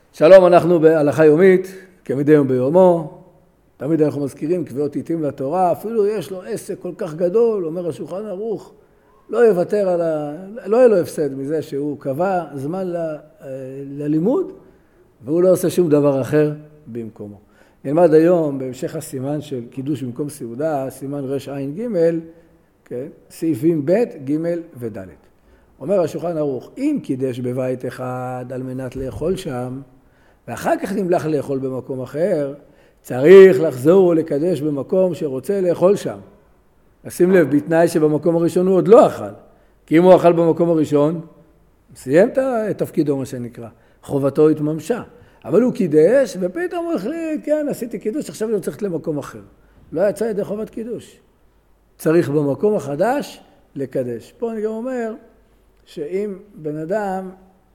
שלום, אנחנו בהלכה יומית, כמדי יום ביומו. תמיד אנחנו מזכירים קביעות עיתים לתורה, אפילו יש לו עסק כל כך גדול, אומר השולחן ערוך, לא יוותר לא יהיה לו הפסד מזה שהוא קבע זמן ללימוד, והוא לא עושה שום דבר אחר במקומו. נלמד היום בהמשך הסימן של קידוש במקום סעודה, סימן רע"ג, כן? סעיפים ב', ג' וד'. אומר השולחן ערוך, אם קידש בבית אחד על מנת לאכול שם, ואחר כך נמלך לאכול במקום אחר, צריך לחזור ולקדש במקום שרוצה לאכול שם. שים לב, בתנאי שבמקום הראשון הוא עוד לא אכל. כי אם הוא אכל במקום הראשון, סיים את תפקידו, מה שנקרא. חובתו התממשה. אבל הוא קידש, ופתאום הוא החליט, כן, עשיתי קידוש, עכשיו אני צריך למקום אחר. לא יצא ידי חובת קידוש. צריך במקום החדש לקדש. פה אני גם אומר, שאם בן אדם,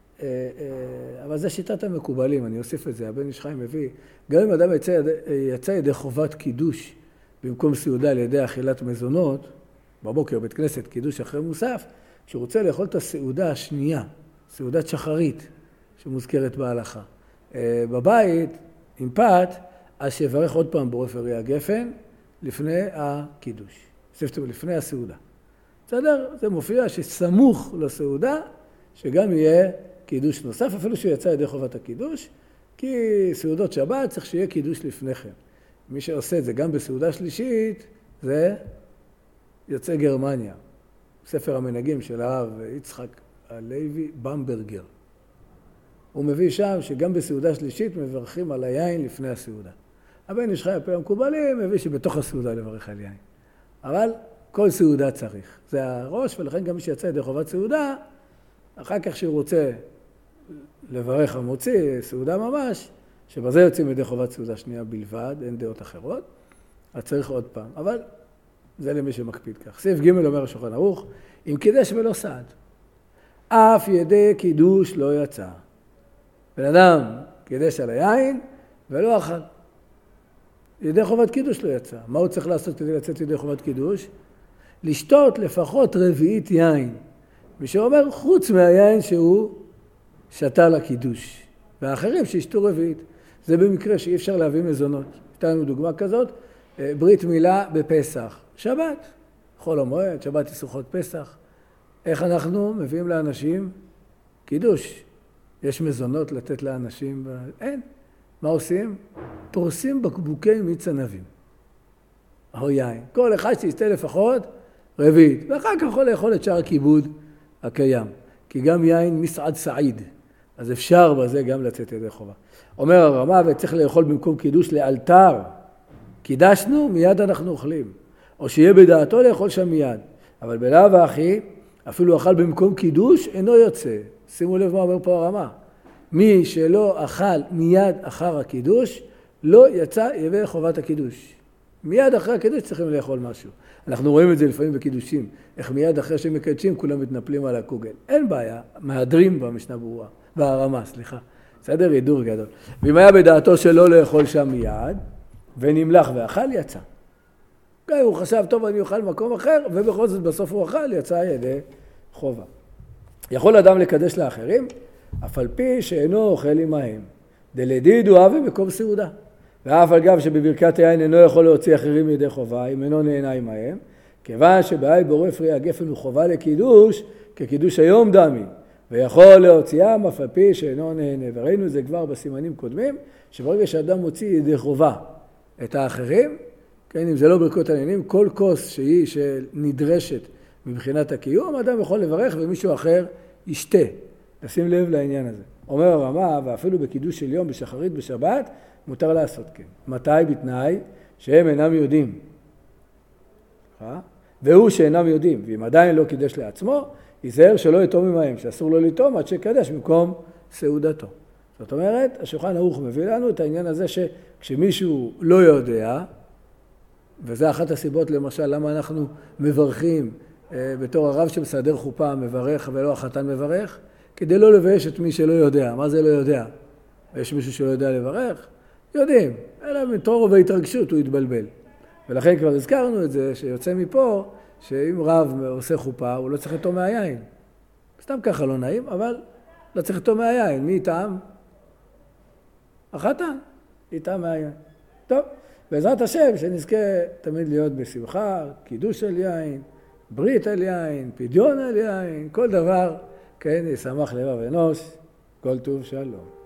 אבל זה שיטת המקובלים, אני אוסיף את זה, הבן איש חיים מביא, גם אם אדם יצא ידי חובת קידוש במקום סעודה על ידי אכילת מזונות, בבוקר בית כנסת קידוש אחרי מוסף, כשהוא רוצה לאכול את הסעודה השנייה, סעודת שחרית, שמוזכרת בהלכה, בבית, עם פת, אז שיברך עוד פעם בעורף ארי הגפן, לפני הקידוש, לפני הסעודה. בסדר? זה מופיע שסמוך לסעודה, שגם יהיה קידוש נוסף, אפילו שהוא יצא ידי חובת הקידוש, כי סעודות שבת צריך שיהיה קידוש לפני כן. מי שעושה את זה גם בסעודה שלישית, זה יוצא גרמניה. ספר המנהגים של הרב יצחק הלוי במברגר. הוא מביא שם שגם בסעודה שלישית מברכים על היין לפני הסעודה. הבן איש חי הפעם המקובלים מביא שבתוך הסעודה לברך על יין. אבל כל סעודה צריך. זה הראש, ולכן גם מי שיצא ידי חובת סעודה, אחר כך שהוא רוצה לברך המוציא, סעודה ממש, שבזה יוצאים ידי חובת סעודה שנייה בלבד, אין דעות אחרות, אז צריך עוד פעם. אבל זה למי שמקפיד כך. סעיף ג' אומר השולחן ערוך, אם קידש ולא סעד, אף ידי קידוש לא יצא. בן אדם קידש על היין ולא אכל. ידי חובת קידוש לא יצא. מה הוא צריך לעשות כדי לצאת ידי חובת קידוש? לשתות לפחות רביעית יין. מי שאומר חוץ מהיין שהוא שתה לקידוש. והאחרים שישתו רביעית. זה במקרה שאי אפשר להביא מזונות. הייתה לנו דוגמה כזאת, ברית מילה בפסח. שבת, חול המועד, שבת יסוכות פסח. איך אנחנו מביאים לאנשים קידוש? יש מזונות לתת לאנשים? אין. מה עושים? פורסים בקבוקי מיץ ענבים. או יין. כל אחד שישתה לפחות רביעית. ואחר כך יכול לאכול את שאר הכיבוד הקיים. כי גם יין מסעד סעיד. אז אפשר בזה גם לצאת ידי חובה. אומר הרמה, וצריך לאכול במקום קידוש לאלתר. קידשנו, מיד אנחנו אוכלים. או שיהיה בדעתו לאכול שם מיד. אבל בלאו הכי, אפילו אכל במקום קידוש, אינו יוצא. שימו לב מה אומר פה הרמה. מי שלא אכל מיד אחר הקידוש, לא יצא ידי חובת הקידוש. מיד אחרי הקידוש צריכים לאכול משהו. אנחנו רואים את זה לפעמים בקידושים. איך מיד אחרי שמקדשים כולם מתנפלים על הקוגל. אין בעיה, מהדרים במשנה ברורה. בהרמה, סליחה. בסדר? הידור גדול. ואם היה בדעתו שלא לאכול שם מיד, ונמלח ואכל, יצא. גם הוא חשב, טוב, אני אוכל מקום אחר, ובכל זאת בסוף הוא אכל, יצא ידי חובה. יכול אדם לקדש לאחרים, אף על פי שאינו אוכל עמהם. דלדידו אבי מקום סעודה. ואף על גב שבברכת היין אינו יכול להוציא אחרים ידי חובה, אם אינו נהנה עמהם, כיוון שבעי בעורף ארי הגפן הוא חובה לקידוש, כקידוש היום דמי, ויכול להוציאם אף על פי שאינו נהנה. וראינו את זה כבר בסימנים קודמים, שברגע שאדם מוציא ידי חובה את האחרים, כן, אם זה לא ברכות העניינים, כל כוס שהיא שנדרשת מבחינת הקיום, אדם יכול לברך ומישהו אחר ישתה. נשים לב לעניין הזה. אומר הרמה, ואפילו בקידוש של יום, בשחרית, בשבת, מותר לעשות כן. מתי? בתנאי שהם אינם יודעים. והוא שאינם יודעים, ואם עדיין לא קידש לעצמו, ייזהר שלא יתום עמהם, שאסור לו לטום עד שקדש במקום סעודתו. זאת אומרת, השולחן ערוך מביא לנו את העניין הזה שכשמישהו לא יודע, וזה אחת הסיבות למשל למה אנחנו מברכים בתור הרב שמסדר חופה מברך ולא החתן מברך, כדי לא לבייש את מי שלא יודע. מה זה לא יודע? יש מישהו שלא יודע לברך? יודעים. אלא מתור והתרגשות הוא יתבלבל. ולכן כבר הזכרנו את זה שיוצא מפה שאם רב עושה חופה הוא לא צריך לטום מהיין. סתם ככה לא נעים, אבל לא צריך לטום מהיין. מי טעם? החתן, איתה מהיין. טוב, בעזרת השם שנזכה תמיד להיות בשמחה, קידוש על יין, ברית על יין, פדיון על יין, כל דבר, כן, ישמח לבב אנוש, כל טוב שלום.